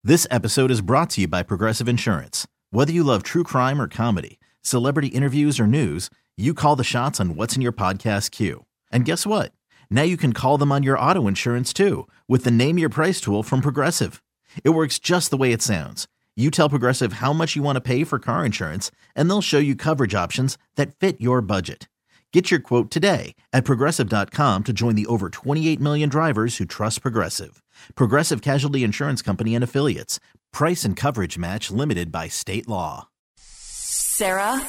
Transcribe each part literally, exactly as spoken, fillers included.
This episode is brought to you by Progressive Insurance. Whether you love true crime or comedy, celebrity interviews or news, you call the shots on what's in your podcast queue. And guess what? Now you can call them on your auto insurance too with the Name Your Price tool from Progressive. It works just the way it sounds. You tell Progressive how much you want to pay for car insurance, and they'll show you coverage options that fit your budget. Get your quote today at Progressive dot com to join the over twenty-eight million drivers who trust Progressive. Progressive Casualty Insurance Company and Affiliates. Price and coverage match limited by state law. Sarah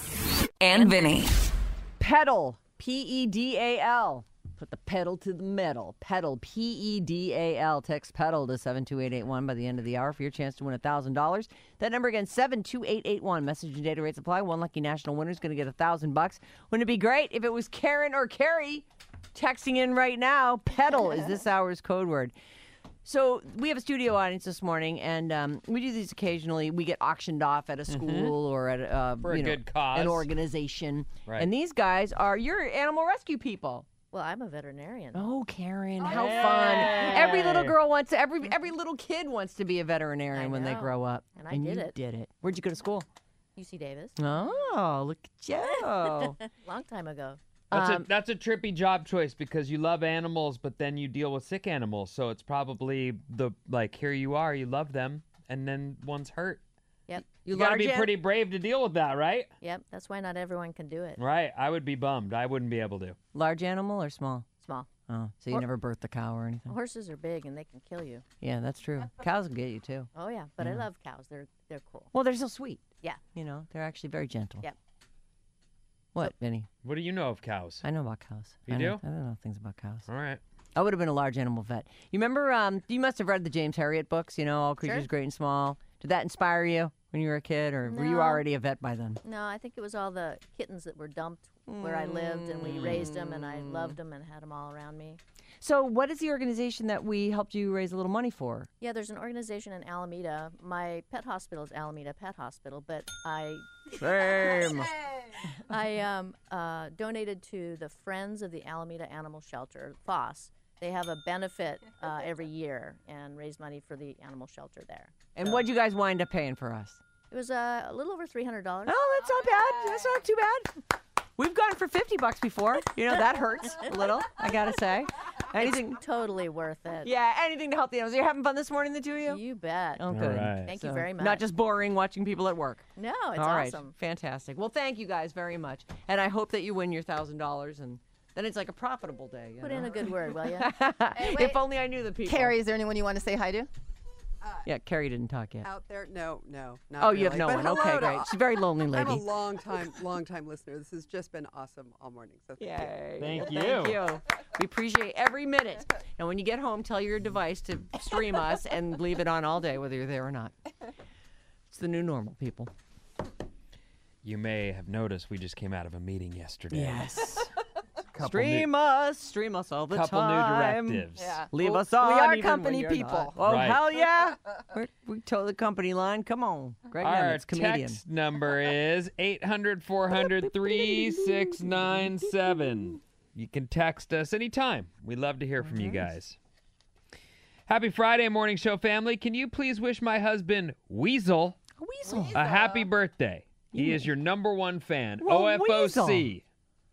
and Vinny. Pedal, P E D A L. Put the pedal to the metal. Pedal, P E D A L. Text pedal to seven two eight eight one by the end of the hour for your chance to win one thousand dollars. That number again, seven two eight eight one. Message and data rates apply. One lucky national winner is going to get one thousand bucks. Wouldn't it be great if it was Karen or Carrie texting in right now? Pedal is this hour's code word. So we have a studio audience this morning, and um, we do these occasionally. We get auctioned off at a school mm-hmm. or at a, uh, For a you know, good cause. an organization. Right. And these guys are your animal rescue people. Well, I'm a veterinarian. Oh, Karen, Oh, how yay. fun. Every little girl wants to, every every little kid wants to be a veterinarian I when they know. grow up. And I did you it. did it. Where'd you go to school? U C Davis. Oh, look at you. Long time ago. That's, Um, a, that's a trippy job choice because you love animals, but then you deal with sick animals. So it's probably the, like, here you are, you love them, and then one's hurt. Yep. You, got to be large an- pretty brave to deal with that, right? Yep. That's why not everyone can do it. Right. I would be bummed. I wouldn't be able to. Large animal or small? Small. Oh, so you Or- never birthed a cow or anything? Horses are big and they can kill you. Yeah, that's true. Cows will get you too. Oh yeah, but Yeah. I love cows. They're they're cool. Well, they're so sweet. Yeah. You know, they're actually very gentle. Yep. What, Vinny? What do you know of cows? I know about cows. You I do? Know, I don't know things about cows. All right. I would have been a large animal vet. You remember, um, you must have read the James Herriot books, you know, All Creatures Sure. Great and Small. Did that inspire you when you were a kid, or were you No. already a vet by then? No, I think it was all the kittens that were dumped where I lived, and we raised them, and I loved them and had them all around me. So what is the organization that we helped you raise a little money for? Yeah, there's an organization in Alameda. My pet hospital is Alameda Pet Hospital, but I Same. I um, uh, donated to the Friends of the Alameda Animal Shelter, F O S. They have a benefit uh, every year and raise money for the animal shelter there. And So what'd you guys wind up paying for us? It was uh, a little over three hundred dollars. Oh, that's not bad. That's not too bad. We've gone for fifty bucks before. You know, that hurts a little, I gotta say. Anything, Totally worth it. yeah, anything to help the animals. Are you having fun this morning, the two of you? You bet. Oh, good. right. Thank you So, very much. Not just boring watching people at work. No, it's All right, awesome. fantastic. Well, thank you guys very much, and I hope that you win your thousand dollars, and then it's like a profitable day. You Put know? in a good word, will you? If only I knew the people. Carrie, is there anyone you want to say hi to? Yeah, Carrie didn't talk yet. Out there? No, no, not Oh, really. you have no But one. hello Okay, to great. all- She's a very lonely I'm a lady. long time, long time listener. This has just been awesome all morning. So thank you. Yay. Thank Well, you. Thank you. We appreciate every minute. And when you get home, tell your device to stream us and leave it on all day, whether you're there or not. It's the new normal, people. You may have noticed we just came out of a meeting yesterday. Yes. Couple Stream new, us, stream us all the couple time. new directives. Yeah. Leave Well, us on. We are even when company you're people. not. Oh, Right. hell yeah. We're, we toe the company line. Come on. Greg Our Nemitz, comedian. text number is eight hundred, four hundred, three six nine seven. You can text us anytime. We love to hear from you guys. Happy Friday, Morning Show family. Can you please wish my husband, Weasel, A weasel. a happy birthday? He is your number one fan. Well, O F O C.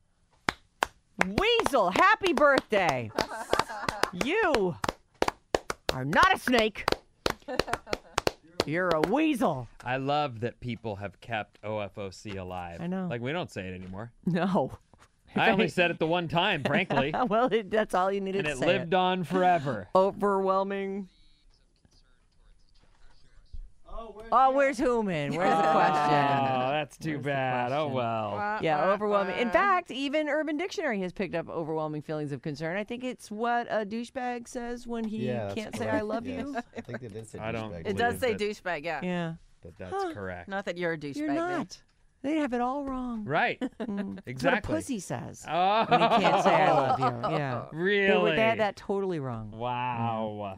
Weasel, happy birthday. You are not a snake. You're a weasel. I love that people have kept O F O C alive. I know. Like, we don't say it anymore. No. I only said it the one time, frankly. Well, it, that's all you needed and to it say. lived on forever. Overwhelming. Oh, where's Human? Where's the Oh, question? that's too Where's the bad. Oh, question? well. Yeah, overwhelming. In fact, even Urban Dictionary has picked up overwhelming feelings of concern. I think it's what a douchebag says when he Yeah, that's can't say correct. I love Yes. you. I think it is. I don't douchebag. It does say believe douchebag, yeah. Yeah. That that's correct. Not that you're a douchebag. You're babe. not. They have it all wrong. Right. Mm. That's what a Exactly. pussy says Oh. when he can't say I love you. Yeah. They, Really? were- they had that totally wrong. Wow.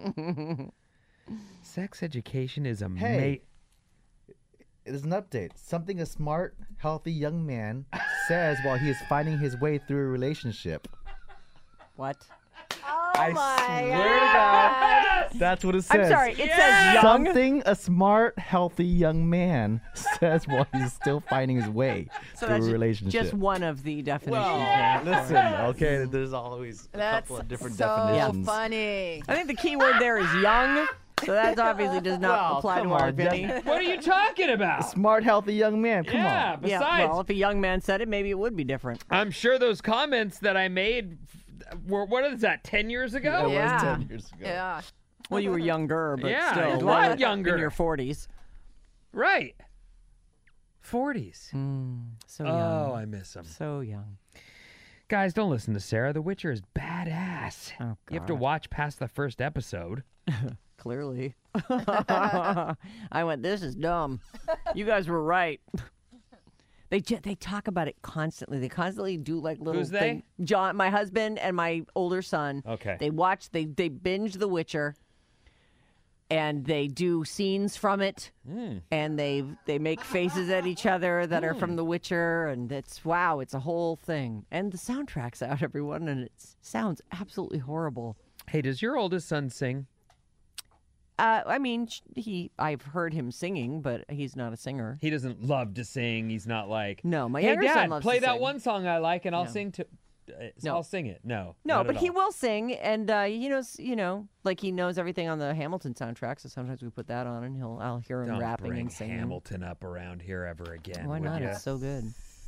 Sex education is amazing. Hey. There's an update. Something a smart, healthy young man says while he is finding his way through a relationship. What? Oh, I my swear to God, that's what it says. I'm sorry. It says young. Something a smart, healthy young man says while he's still finding his way So through that's a ju- relationship. just one of the definitions. Well, there. listen, okay, there's always a That's couple of different so definitions. funny. I think the key word there is young. So that obviously does not Well, apply come to our on, Vinny. Jeff. What are you talking about? Smart, healthy young man. Come yeah, on. besides, Yeah, well, if a young man said it, maybe it would be different. I'm sure those comments that I made were, what is that, ten years ago? That was Yeah. ten years ago. Yeah. Well, you were younger, but Yeah, still. a well, lot in younger. your forties. Right. forties. So Oh, young. I miss them. So young. Guys, don't listen to Sarah. The Witcher is badass. Oh, You have to God. watch past the first episode. Clearly. I went, this is dumb. You guys were right. They ju- they talk about it constantly. They constantly do like little Who's they? thing- John, my husband and my older son. Okay. They watch, they they binge The Witcher, and they do scenes from it, Mm. and they they make faces at each other that are from The Witcher, and it's wow, it's a whole thing. And the soundtrack's out, everyone, and it sounds absolutely horrible. Hey, does your oldest son sing? Uh, I mean, sh- he I've heard him singing, but he's not a singer. He doesn't love to sing. He's not like, No, my hey, younger Dad, son loves play to that sing. one song I like, and I'll No. sing to. Uh, No. I'll sing it. No. No, not but at he all. will sing, and uh, he knows, you know, like he knows everything on the Hamilton soundtrack. So sometimes we put that on, and he'll I'll hear him Don't rapping bring and singing. Hamilton up around here ever again. Why would not? ya? It's so good.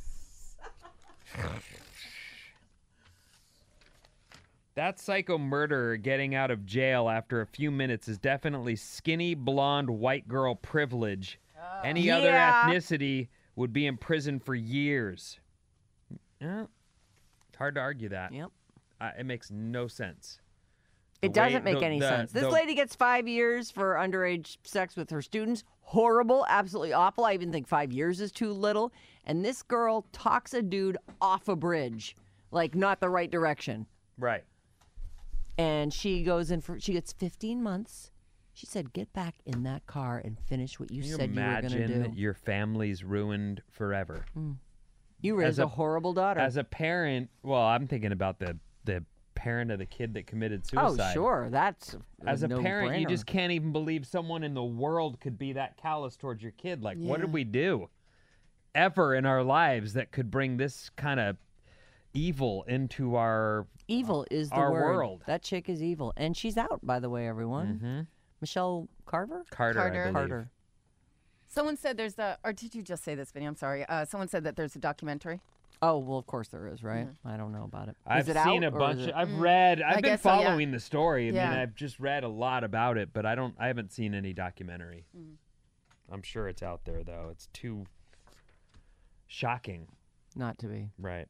That psycho murderer getting out of jail after a few minutes is definitely skinny, blonde, white girl privilege. Any other Yeah. ethnicity would be in prison for years. Yeah. It's hard to argue that. Yep. Uh, it makes no sense. The It doesn't way- make the- any the- sense. This the- lady gets five years for underage sex with her students. Horrible, absolutely awful. I even think five years is too little. And this girl talks a dude off a bridge, like not the right direction. Right. And she goes in for, she gets fifteen months. She said, get back in that car and finish what you Can you said you were going to imagine do. that your family's ruined forever? You raised as a, a- horrible daughter. As a parent, well, I'm thinking about the the parent of the kid that committed oh, suicide. sure. That's As a parent, you no-brainer. just can't even believe someone in the world could be that callous towards your kid. Like, what did Yeah. we do ever in our lives that could bring this kind of evil into our Evil is the our word. world. That chick is evil. And she's out, by the way, everyone. Mm-hmm. Michelle Carver? Carter? I Carter. believe. Carter. Someone said there's a, or did you just say this, Vinny? I'm sorry. Uh, someone said that there's a documentary. Oh, well, of course there is, right? I don't know about it. I've Is it seen out, a or bunch. is Of, it- I've read. I've I been guess so, yeah. following the story. I Yeah. mean, I've just read a lot about it, but I don't. I haven't seen any documentary. I'm sure it's out there though. It's too shocking. Not to be. Right.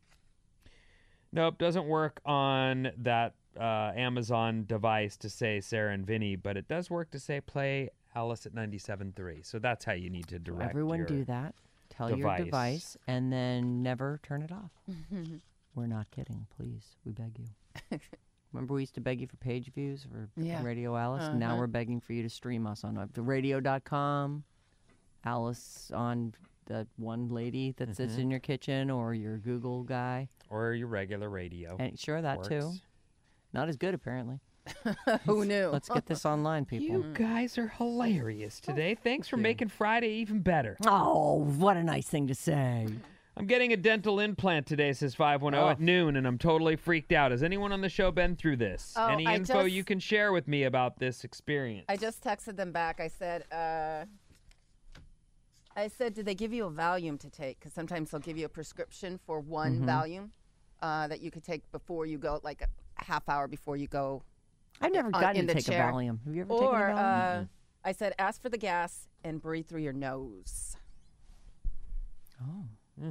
Nope, doesn't work on that uh, Amazon device to say Sarah and Vinny, but it does work to say play Alice at ninety-seven point three. So that's how you need to direct. Everyone your, do that. Tell your device. device and then never turn it off. We're not kidding. Please, we beg you. Remember we used to beg you for page views for Yeah. Radio Alice? Now Uh-huh. we're begging for you to stream us on uh, the radio dot com, Alice on that one lady that sits in your kitchen, or your Google guy. or your regular radio. And sure, that too. Works. Not as good, apparently. Who knew? Let's get this online, people. You guys are hilarious today. Thanks for making Friday even better. Oh, what a nice thing to say. I'm getting a dental implant today, says five one zero Oh. at noon, and I'm totally freaked out. Has anyone on the show been through this? Oh, Any I info just- you can share with me about this experience? I just texted them back. I said, uh, I said, did they give you a Valium to take? Because sometimes they'll give you a prescription for one Mm-hmm. Valium uh, that you could take before you go, like a half hour before you go. I've never on- gotten in to the take chair. a Valium. Have you ever Or taken a Valium? uh, I said, ask for the gas and breathe through your nose. Oh,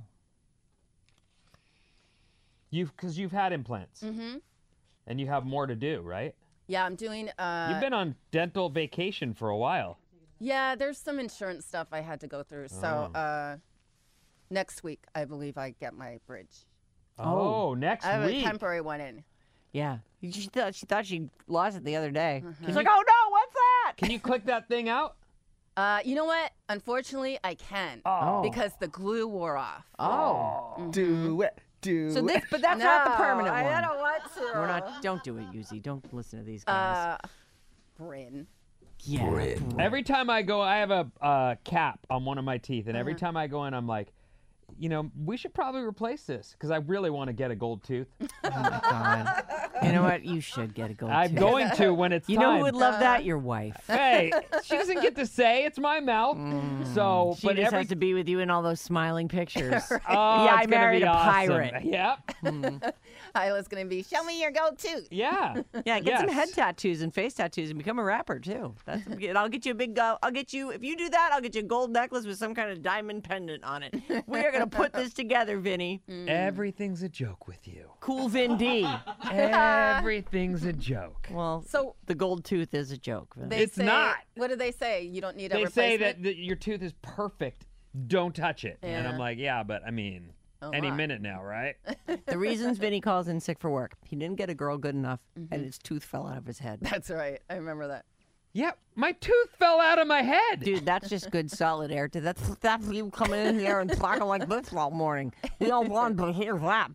You've because you've had implants, Mm-hmm. and you have more to do, right? Yeah, I'm doing. Uh, You've been on dental vacation for a while. Yeah, there's some insurance stuff I had to go through. So Oh. uh, next week, I believe I get my bridge. Oh, next I have week. a temporary one in. yeah. She thought she thought she lost it the other day. Mm-hmm. She's like, "Oh no, what's that?" Can you click that thing out? Uh, you know what? Unfortunately, I can Oh. because the glue wore off. Oh. Do it. Do So it. this, but that's not the No, permanent I, one. I don't want what, Sarah? We're not. Don't do it, Yuzi. Don't listen to these guys. Uh, Bryn. yeah. Bryn. Every time I go, I have a uh, cap on one of my teeth, and every time I go in, I'm like, you know, we should probably replace this because I really want to get a gold tooth. Oh my God. You know what? You should get a gold I'm tooth. going to when it's You time. know who would love that? Your wife. Hey, she doesn't get to say. It's my mouth. So, She but just every has to be with you in all those smiling pictures. Oh, Yeah, I it's gonna married be a awesome. pirate. Yep. Isla's going to be, show me your gold tooth. Yeah. Yeah, get some Yes. head tattoos and face tattoos and become a rapper too. That's and I'll get you a big. Uh, I'll get you if you do that. I'll get you a gold necklace with some kind of diamond pendant on it. We are gonna put this together, Vinny. Everything's a joke with you. Cool Vin D. Everything's a joke. Well, So the gold tooth is a joke. Vin. they It's say, not. What do they say? You don't need a They say replacement? that, that your tooth is perfect. Don't touch it. And I'm Yeah. like, yeah, but I mean, Oh, any my. minute now, right? The reasons Vinny calls in sick for work. He didn't get a girl good enough, and his tooth fell out of his head. That's right. I remember that. Yeah, my tooth fell out of my head. Dude, that's just good solid air. That's that's you coming in here and talking like this all morning. We don't want to hear that.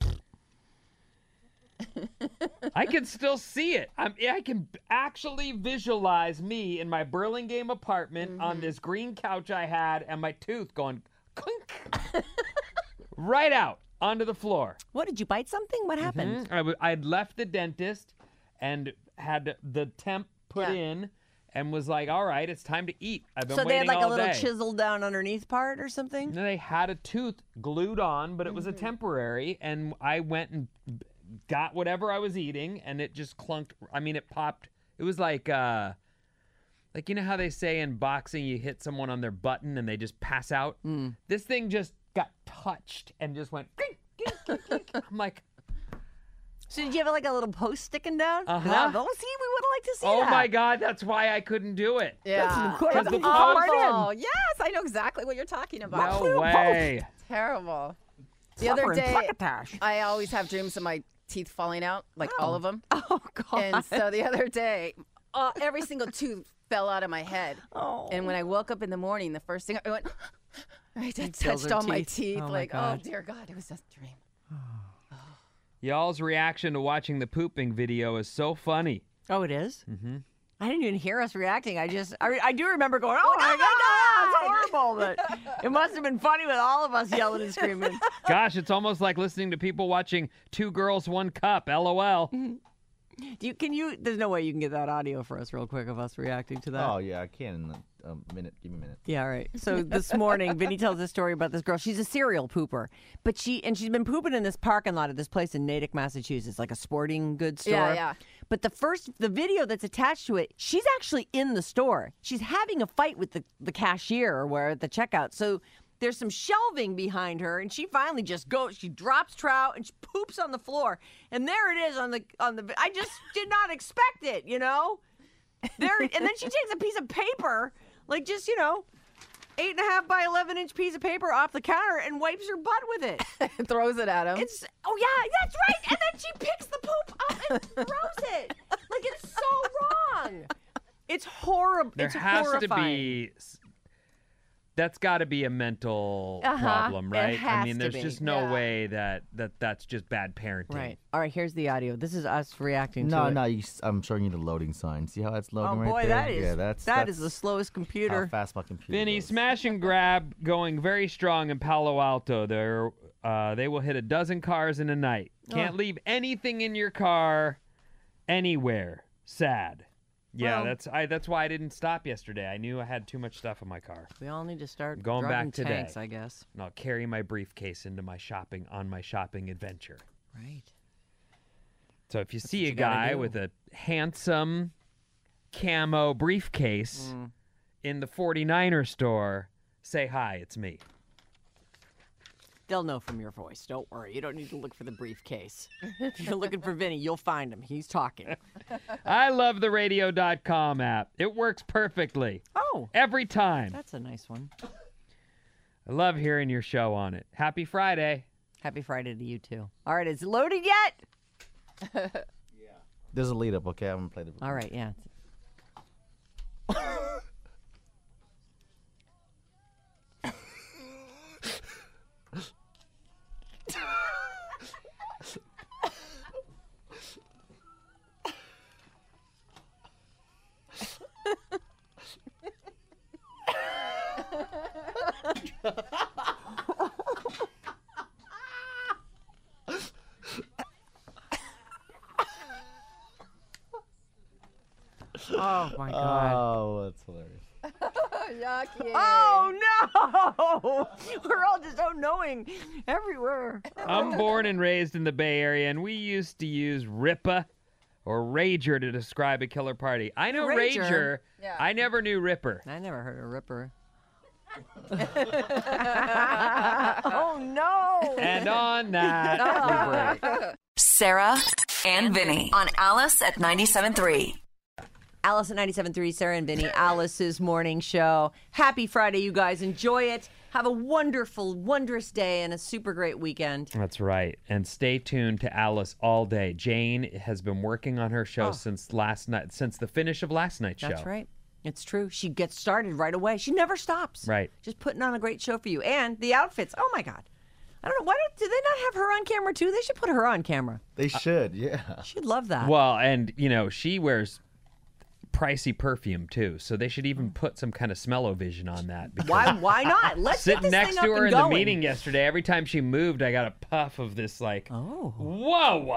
I can still see it. I'm, I can actually visualize me in my Burlingame apartment on this green couch I had and my tooth going clink right out onto the floor. What did you bite something? What happened? Mhm. I w- I'd left the dentist and had the temp put Yeah. in and was like, all right, it's time to eat. I've been So they waiting had like a all little day. chisel down underneath part or something? And they had a tooth glued on, but it was a temporary, and I went and b- got whatever I was eating, and it just clunked. I mean, it popped. It was like, uh, like you know how they say in boxing, you hit someone on their button and they just pass out. This thing just got touched and just went. Clink, clink, clink, clink. I'm like, So did you have like a little post sticking down? 'Cause Uh-huh. that- Oh, see, we would like to see oh that. my God, that's why I couldn't do it. Yeah. Good. Because the That's hard in. Oh, yes. I know exactly what you're talking about. No way. Terrible. The other Suffering day, succotash. I always have dreams of my teeth falling out, like all of them. Oh, God. And so the other day, uh, every single tooth fell out of my head. Oh. And when I woke up in the morning, the first thing I went, I just feels touched her all my teeth. teeth. Oh, my like, God. oh, dear God, it was just a dream. Y'all's reaction to watching the pooping video is so funny. Oh, it is? Mm-hmm. I didn't even hear us reacting. I just, I, I do remember going, oh, my God, that's horrible. But it must have been funny with all of us yelling and screaming. Gosh, it's almost like listening to people watching Two Girls, One Cup, LOL. Do you, can you, there's no way you can get that audio for us real quick of us reacting to that. Oh yeah, I can in a, a minute. Give me a minute. Yeah, all right. So this morning, Vinny tells a story about this girl. She's a serial pooper, but she and she's been pooping in this parking lot of this place in Natick, Massachusetts, like a sporting goods store. Yeah, yeah. But the first, the video that's attached to it, she's actually in the store. She's having a fight with the, the cashier or where at the checkout. So there's some shelving behind her, and she finally just goes. She drops trout and she poops on the floor, and there it is on the on the. I just did not expect it, you know. There, and then she takes a piece of paper, like just you know, eight and a half by eleven inch piece of paper off the counter, and wipes her butt with it. Throws it at him. It's oh yeah, that's right. And then she picks the poop up and throws it. Like it's so wrong. It's horrible. There it's has horrifying. to be. That's got to be a mental Uh-huh. problem, It right? I has mean, to there's be. just no Yeah. way that, that that's just bad parenting. Right. All right. Here's the audio. This is us reacting No, to it. no. You, s- I'm showing you the loading sign. See how it's Oh loading right boy, there? that is Yeah, that's that that's is the slowest how computer. fast my computer. Vinny, goes. smash and grab going very strong in Palo Alto. They're, uh, they will hit a dozen cars in a night. Can't Oh. leave anything in your car anywhere. Sad. Yeah, Well- that's I. That's why I didn't stop yesterday. I knew I had too much stuff in my car. We all need to start Going driving back today. tanks, I guess. And I'll carry my briefcase into my shopping on my shopping adventure. Right. So if you That's see what a you gotta guy do. with a handsome camo briefcase Mm. in the forty-niner store, say hi, it's me. They'll know from your voice. Don't worry. You don't need to look for the briefcase. If you're looking for Vinny, you'll find him. He's talking. I love the radio dot com app. It works perfectly. Oh, Every time. that's a nice one. I love hearing your show on it. Happy Friday. Happy Friday to you too. All right, is it loaded yet? There's a lead up. Okay, I'm gonna play the. All right, yeah. Oh my God. Oh, that's hilarious. Yucky. Oh no! We're all just so knowing everywhere. I'm born and raised in the Bay Area, and we used to use Rippa or Rager to describe a killer party. I know Rager. Rager. Yeah. I never knew Ripper. I never heard of Ripper. Oh no! And on that, we break. Sarah and Vinny on Alice at ninety-seven point three. Alice at ninety-seven point three, Sarah and Vinny, Alice's morning show. Happy Friday, you guys. Enjoy it. Have a wonderful, wondrous day and a super great weekend. That's right. And stay tuned to Alice all day. Jane has been working on her show Oh. since last night, since the finish of last night's show. That's right. It's true. She gets started right away. She never stops. Right. Just putting on a great show for you. And the outfits. Oh, my God. I don't know. Why don't, do they not have her on camera, too? They should put her on camera. They should, yeah. She'd love that. Well, and, you know, she wears pricey perfume, too. So they should even put some kind of smell-o-vision on that. because Why Why not? Let's get Sitting this next thing to up her and in going. the meeting yesterday, every time she moved, I got a puff of this, like, Oh. whoa,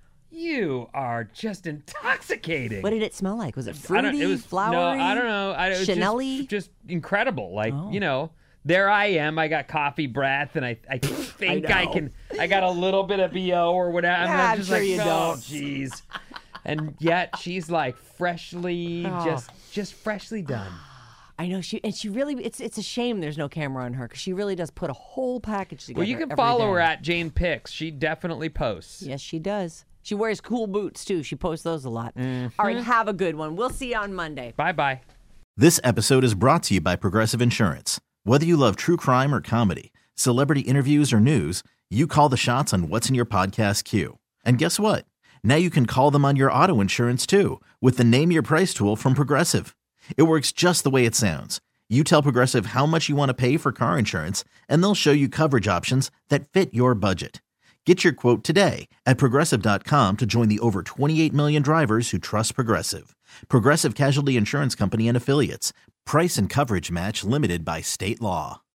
you are just intoxicating. What did it smell like? Was it I don't- fruity, it was, flowery, No, I don't know. I, it was Chanel-y? just, just incredible. Like, Oh. you know, there I am. I got coffee breath, and I, I think I, know. can, I got a little bit of B O or whatever. Yeah, I'm I'm just sure like, you oh, don't." jeez. And yet she's like freshly, Oh. just, just freshly done. I know she and she really. It's it's a shame there's no camera on her because she really does put a whole package together. Well, you can every follow day. her at Jane Picks. She definitely posts. Yes, she does. She wears cool boots too. She posts those a lot. Mm-hmm. All right, have a good one. We'll see you on Monday. Bye bye. This episode is brought to you by Progressive Insurance. Whether you love true crime or comedy, celebrity interviews or news, you call the shots on what's in your podcast queue. And guess what? Now you can call them on your auto insurance too with the Name Your Price tool from Progressive. It works just the way it sounds. You tell Progressive how much you want to pay for car insurance, and they'll show you coverage options that fit your budget. Get your quote today at Progressive dot com to join the over twenty-eight million drivers who trust Progressive. Progressive Casualty Insurance Company and Affiliates. Price and coverage match limited by state law.